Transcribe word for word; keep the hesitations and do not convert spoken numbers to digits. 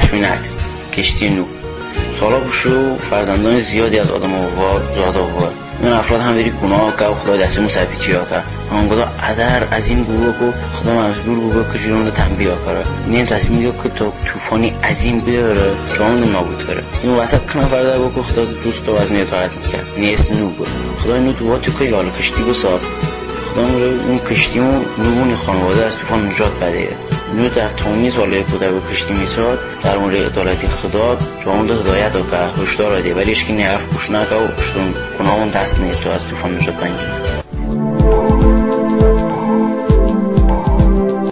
چشمی نکس کشتی نو سالا بشو فرزندان زیادی از آدم آوار زاد آوار این افراد هم بری گناه که خدا دستمون سرپیچی ها که هنگاه ادر از این گروه که خدا مجبور بگه که جلون تنبیه کنه نیم تصمیم گه که تا طوفانی عظیم بیاره جامون نابود کنه این وسط کنه فرده با که خدا دوست دو از نیتارت میکرد نیست نو بود خدا نو تو تو که حالا کشتی بساز خدا موره اون کشتیمون نوبونی خانواده از طوفان نجات بده نو در تمامی ساله بوده به کشتی میساد در مورد عدالتی خدا جامون هدایت و که هشدار ده ولی اشکی نرف گوش نکه و گناهون دست نیست تو از طوفان نجات بنگیره